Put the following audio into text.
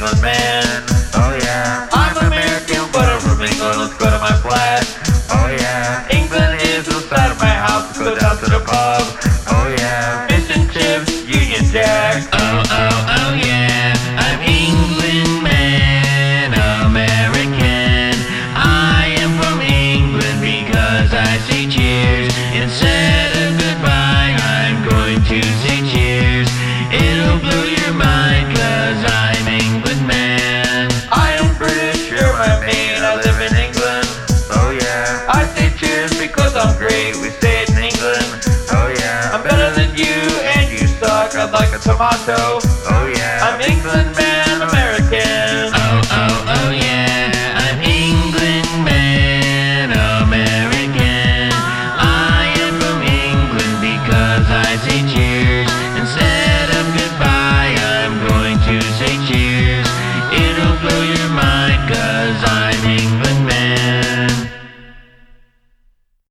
England man. Oh yeah. I'm American, but I'm from England. Let's go to my flat. Oh yeah. England is the side of my house. Let's go down to the pub. Oh yeah. Fish and chips, Union Jack. Oh yeah. I'm England man, American. I am from England because I say cheers instead of goodbye. I'm going to say cheers. It'll blow your mind 'cause I'm England man. I am British, you're my main. I live in England. Oh yeah. I say cheers because I'm great. We say it in England. Oh yeah. I'm better than you and you suck. I'd like a tomato.